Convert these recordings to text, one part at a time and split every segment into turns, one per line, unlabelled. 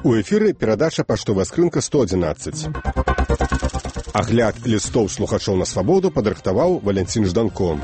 У эфіры перадача «Паштовая скрынка 111». Агляд лістоў слухачоў на свабоду падрыхтаваў Валянцін Жданко.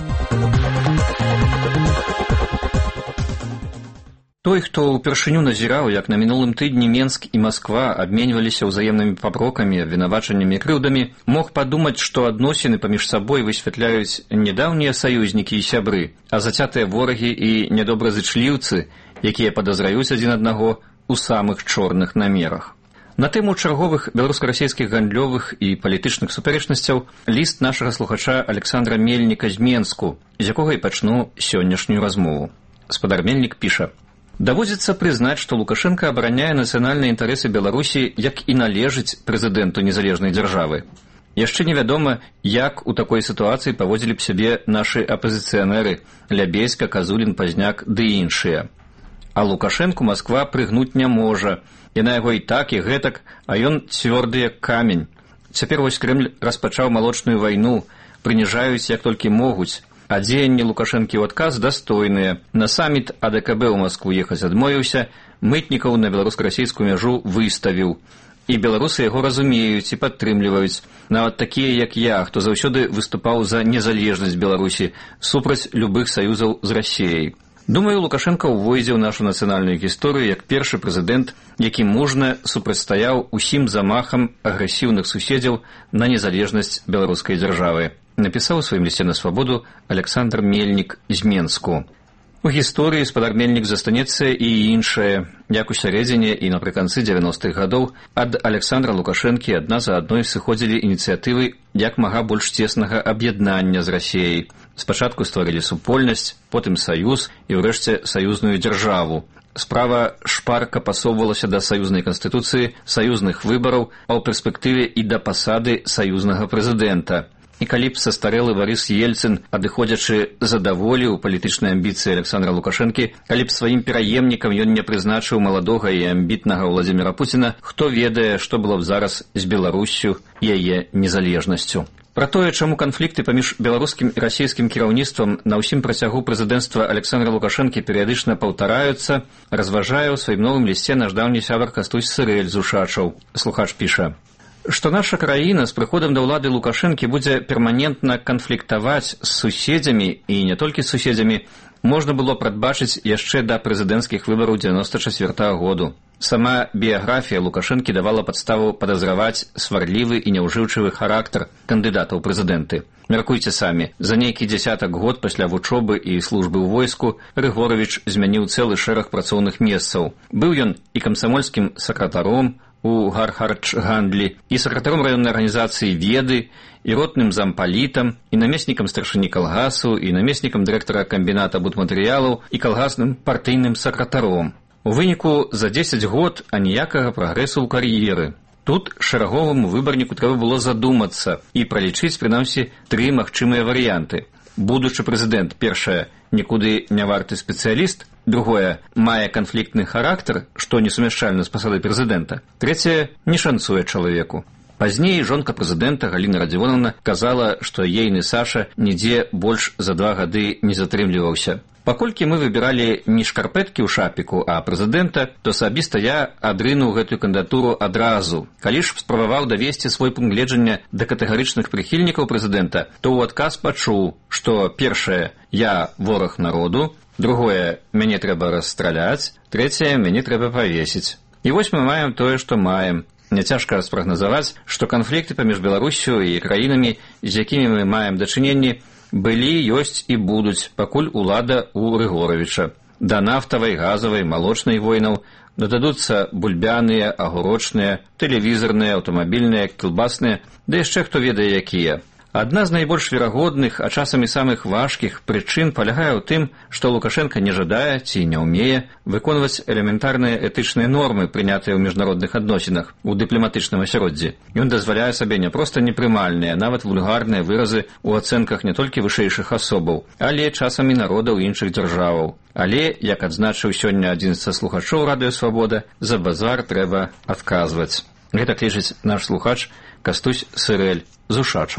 Той, хто ўпершыню назіраў, як на мінулым тыдні Менск і Масква абменьваліся ўзаемнымі папрокамі, абвінавачаннямі і крыўдамі, мог падумаць, што адносіны паміж сабой высвятляюць не даўнія саюзнікі і сябры, а зацятыя ворагі і нядобразычліўцы, якія падазраюць адзін аднаго у самых чорных намерах. На тэму чарговых беларуска-расійскіх гандлёвых і палітычных супярэчнасцяў ліст нашага слухача Александра Мельніка з Менску, з якога і пачну сённяшнюю размову. Спадар Мельнік піша: «Даводзіцца прызнаць, што Лукашенко абараняе нацыянальныя інтарэсы Беларусі, як і належыць прэзідэнту незалежнай дзяржавы. Яшчэ невядома, як у такой сітуацыі паводзілі б сябе нашы апазіцыянеры Лябейска, Казулін, Пазняк ды іншыя. А Лукашенку Масква прыгнуць не можа. Яна яго і так, і гэтак, а ён цвёрды як камень. Цяпер вось Крэмль распачаў малочную вайну, прыніжаюць як толькі могуць, а дзеянні Лукашэнкі ў адказ дастойныя. На саміт АДКБ ў Маскву ехаць адмовіўся, мытнікаў на беларуска-расійскую мяжу выставіў. І беларусы яго разумеюць і падтрымліваюць, нават такія, як я, хто заўсёды выступаў за незалежнасць Беларусі, супраць любых саюзаў з Расіяй. Думаю, Лукашенко ўвойдзе ў нашу нацыянальную гісторыю як першы прэзідэнт, які мужна супрацьстаяў усім замахам агрэсіўных суседзяў на незалежнасць беларускай дзяржавы. Напісаў у сваім лісце на свабоду Александр Мельнік з Менску. У гісторыі спадар Мельнік застанецца і іншае. Як у сярэдзіне і напрыканцы 90-х гадоў ад Александра Лукашэнкі адна за адной сыходзілі ініцыятывы як мага больш цеснага аб'яднання з Расіяй. Спачатку стварылі супольнасць, потым саюз і ўрэшце саюзную дзяржаву. Справа шпарка пасоўвалася да саюзнай канстытуцыі, саюзных выбараў, а ў перспектыве і да пасады саюзнага прэзідэнта. І калі б састарэлы Барыс Ельцын, адыходзячы задаволіў палітычныя амбіцыі Александра Лукашэнкі, калі б сваім пераемнікам ён не прызначыў маладога і амбітнага Владзіміра Пуціна, хто ведае, што было б зараз з Беларуссю і яе незалежнасцю. Пра тое, чаму канфлікты паміж беларускім і расійскім кіраўніцтвам на ўсім працягу прэзідэнцтва Александра Лукашэнкі перыядычна паўтараюцца, разважае ў сваім новым лісце наш даўні сябар Кастусь Сырэль з Ушачаў. Слухач піша: што наша краіна з прыходам да ўлады Лукашэнкі будзе перманентна канфліктаваць з суседзямі, і не толькі з суседзямі, можна было прадбачыць яшчэ да прэзідэнцкіх выбараў 94-го году. Сама біяграфія Лукашэнкі давала падставу падазраваць сварлівы і няўжыўчывы характар кандыдата ў прэзідэнты. Мяркуйце самі, за нейкі дзясятак год пасля вучобы і службы ў войску Рыгоравіч змяніў цэлы шэраг працоўных месцаў. Быў ён і камсамольскім сакратаром у Гархарчгандлі, і сакратаром раённай арганізацыі «Веды», і ротным зампалітам, і намеснікам старшыні калгасу, і намеснікам дырэктара камбіната будматэрыялаў, і калгасным партыйным сакратаром. У выніку за 10 год аніякага прагрэсу ў кар'еры. Тут шэраговаму выбарніку трэба было задумацца і пралічыць, прынамсі, 3 магчымыя варыянты. Будучы прэзідэнт, першае, нікуды не варты спецыяліст, другое, мае канфліктны характар, што несумяшчальна з пасадай прэзідэнта, трэцяе, не шанцуе чалавеку. Пазней жонка прэзідэнта Галіна Радзівоновна казала, што ейны Саша нідзе больш за 2 гады не затрымліваўся. Паколькі мы выбіралі не шкарпэткі ў шапіку, а прэзідэнта, то асабіста я адрынуў гэтую кандыдатуру адразу. Калі ж спрабаваў давесці свой пункт гледжання да катэгарычных прыхільнікаў прэзідэнта, то ў адказ пачуў, што першае, я вораг народу, другое, мяне трэба расстраляць, трэцяе, мяне трэба павесіць. І вось мы маем тое, што маем. Няцяжка спрагназаваць, што канфлікты паміж Беларуссю і краінамі, з якімі мы маем дачыненні, былі, ёсць і будуць, пакуль улада ў Рыгоравіча. Да нафтавай, газавай, малочнай войнаў дададуцца бульбяныя, агурочныя, тэлевізарныя, аўтамабільныя, кілбасныя, да яшчэ хто ведае якія. Адна з найбольш верагодных, а часам і самых важкіх прычын палягае ў тым, што Лукашенко не жадае ці не ўмее выконваць элементарныя этычныя нормы, прынятыя ў міжнародных адносінах, у дыпламатычным асяроддзі. Ён дазваляе сабе не проста непрымальныя, нават вульгарныя выразы ў ацэнках не толькі вышэйшых асобаў, але часам і народаў іншых дзяржаваў. Але, як адзначыў сёння адзін са слухачоў Радыё Свабода, за базар трэба адказваць. Гэтак лічыць наш слухач Кастусь Сырэль з Ушачаў.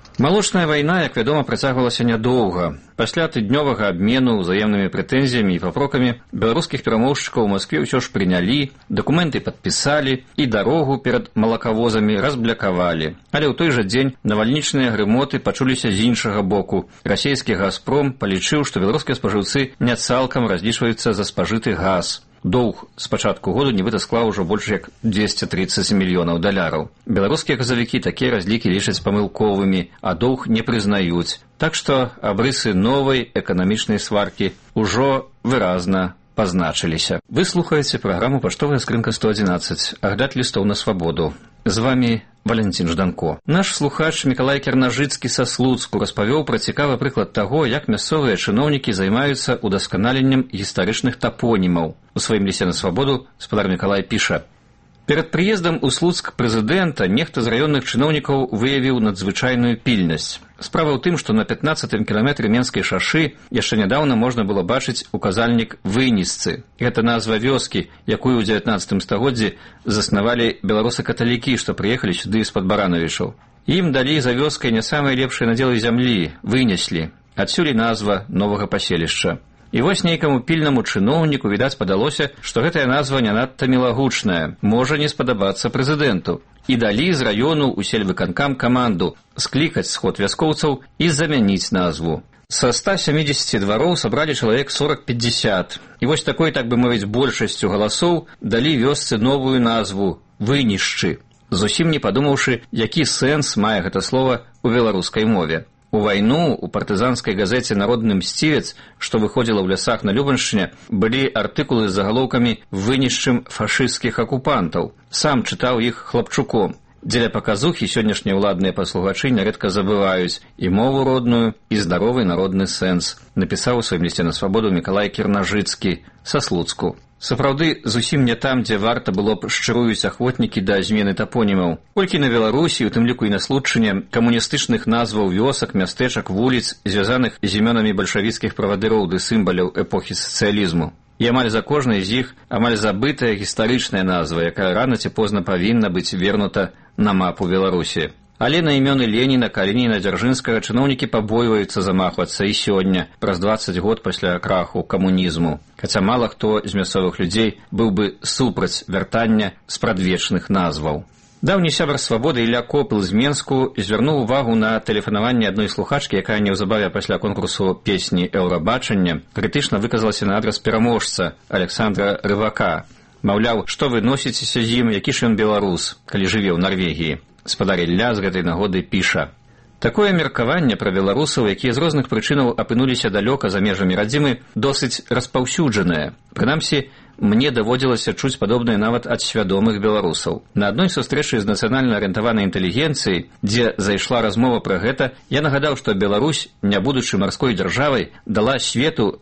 Малочная вайна, як вядома, працягвалася нядоўга. Пасля тыднёвага абмену ўзаемнымі прэтэнзіямі і папрокамі беларускіх перамоўшчыкаў у Маскве ўсё ж прынялі, дакументы падпісалі і дарогу перад малакавозамі разблякавалі. Але ў той жа дзень навальнічныя грымоты пачуліся з іншага боку. Расійскі «Газпром» палічыў, што беларускія спажыўцы не цалкам разлічваюцца за спажыты газ. Доўг з пачатку году нібыта склаў ужо больш як 230 мільёнаў даляраў. Беларускія газавікі такія разлікі лічаць памылковымі, а доўг не прызнаюць. Так што абрысы новай эканамічнай сваркі ўжо выразна пазначыліся. Вы слухаеце праграму «Паштовая скрынка 111», агляд лістоў на свабоду. З вами Валентин Жданко. Наш слухач Мікалай Кернажыцкі са Слуцку распавёў пра цікавы прыклад таго, як мясцовыя чыноўнікі займаюцца удасканаленнем гістарычных тапонімаў. У сваім лісце на свабоду спадар Мікалай піша: «Перад прыездам у Слуцк прэзідэнта нехта з раённых чыноўнікаў выявіў надзвычайную пільнасць. Справа ў тым, што на 15-м кіламетры Менскай шашы яшчэ нядаўна можна было бачыць указальнік «Вынісцы». Гэта назва вёскі, якую ў 19 стагоддзі заснавалі беларусы-каталікі, што прыехалі сюды з-пад Баранавічаў. Ім далі за вёскай не самыя лепшыя надзелы зямлі, вынеслі. Адсюль і назва новага паселішча. І вось нейкаму пільнаму чыноўніку, відаць, падалося, што гэтая назва не надта мілагучная, можа не спадабацца прэзідэнту. І далі з раёну ў сельвыканкам каманду склікаць сход вяскоўцаў і замяніць назву. Са 170 двароў сабралі чалавек 40-50. І вось такой, так бы мовіць, большасцю галасоў далі вёсцы новую назву «Вынішчы», зусім не падумаўшы, які сэнс мае гэта слова ў беларускай мове. У вайну у партызанскай газеце «Народны мсцівец», што выходзіла ў лясах на Любаншчыне, былі артыкулы з загалоўкамі «Вынішчым фашысцкіх акупантаў». Сам чытаў іх хлапчуком. Дзеля паказухі сённяшнія ўладныя паслугачы нярэдка забываюць і мову родную, і здаровы народны сэнс, напісаў у сваім лісце на свабоду Мікалай Кернажыцкі са Слуцку. Сапраўды, зусім не там, дзе варта было б шчыруюць ахвотнікі да змены тапонімаў. Колькі на Беларусі, у тым ліку і на Случчыне, камуністычных назваў вёсак, мястэчак, вуліц, звязаных з імёнамі бальшавіцкіх правадыроў ды сімваляў эпохі сацыялізму. І амаль за кожнай з іх амаль забытая гістарычная назва, якая рана ці позна павінна быць вернута на мапу Беларусі. Але на імёны Леніна, Калініна, Дзяржынскага чыноўнікі пабойваюцца замахвацца і сёння, праз 20 год пасля краху камунізму. Хаця мала хто з мясцовых людзей быў бы супраць вяртання спрадвечных назваў. Даўні сябар свабоды Ілля Копыл з Менску звярнуў увагу на тэлефанаванне адной слухачкі, якая неўзабаве пасля конкурсу песні «Еўрабачання» крытычна выказалася на адрас пераможца Александра Рывака. Маўляў, што вы носіцеся з ім, які ж ён беларус, калі жыве ў Нарвегіі. Спадар Ілля з гэтай нагоды піша: «Такое меркаванне пра беларусаў, якія з розных прычынаў апынуліся далёка за межамі радзімы, досыць распаўсюджанае. Прынамсі, мне даводзілася чуць падобнае нават ад свядомых беларусаў. На адной сустрэчы з нацыянальна арыентаванай інтэлігенцыяй, дзе зайшла размова пра гэта, я нагадаў, што Беларусь, не будучы марской дзяржавай, дала свету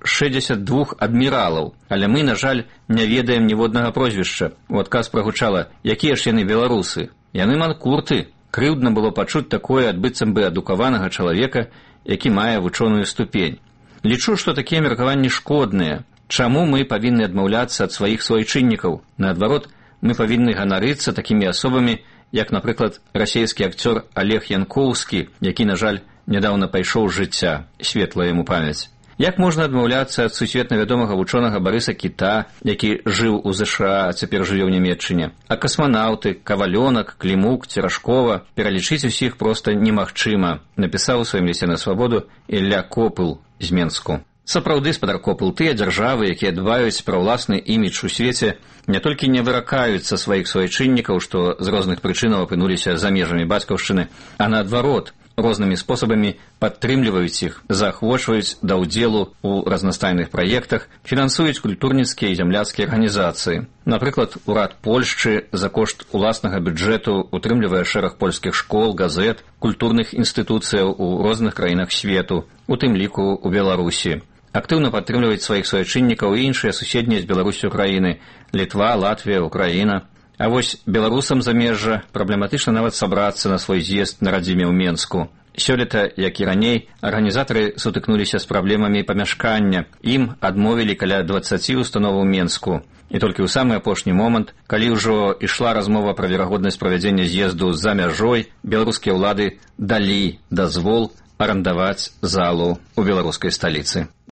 62 адміралаў, але мы, на жаль, не ведаем ніводнага прозвішча. У адказ прагучала: якія ж яны беларусы? Яны манкурты». Крыўдна было пачуць такое ад быццам бы адукаванага чалавека, які мае вучоную ступень. Лічу, што такія меркаванні шкодныя. Чаму мы павінны адмаўляцца ад сваіх суайчыннікаў? Наадварот, мы павінны ганарыцца такімі асобамі, як, напрыклад, расійскі акцёр Олег Янкоўскі, які, на жаль, нядаўна пайшоў з жыцця, светлая яму памяць. Як можна адмаўляцца ад сусветна вядомага вучонага Барыса Кіта, які жыў у ЗША, а цяпер жыве ў Нямецчыне? А касманаўты, Кавалёнак, Клімук, Церашкова, пералічыць усіх проста немагчыма, напісаў у сваім лісце на свабоду Ілля Копыл з Менску. Сапраўды, спадар Копыл, тыя дзяржавы, якія дбаюць пра ўласны імідж у свеце, не толькі не выракаюцца сваіх суайчыннікаў, што з розных прычынаў апынуліся за межамі бацькаўшчыны, а наадварот, рознымі спосабамі падтрымліваюць іх, заахвочваюць да ўдзелу ў разнастайных праектах, фінансуюць культурніцкія і зямляцкія арганізацыі. Напрыклад, урад Польшчы за кошт уласнага бюджэту утрымлівае шэраг польскіх школ, газет, культурных інстытуцыяў у розных краінах свету, у тым ліку ў Беларусі. Актыўна падтрымліваюць сваіх суайчыннікаў і іншыя суседнія з Беларусю краіны – Літва, Латвія, Украіна. А вось беларусам замежжа праблематычна нават сабрацца на свой з'езд на радзіме ў Менску. Сёлета, як і раней, арганізатары сутыкнуліся з праблемамі памяшкання. Ім адмовілі каля 20 установаў Менску. І толькі ў самы апошні момант, калі ўжо ішла размова пра верагоднасць правядзення з'езду за мяжой, беларускія ўлады далі дазвол арандаваць залу ў беларускай сталіцы.